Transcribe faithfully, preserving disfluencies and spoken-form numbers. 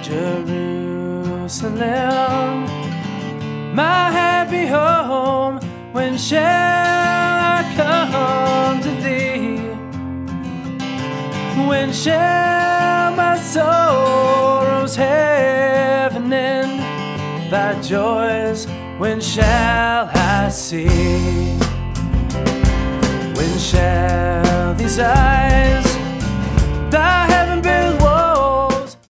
Jerusalem, my happy home, when shall I come to thee? When shall my sorrows have an end? Thy joys, when shall I see? When shall these eyes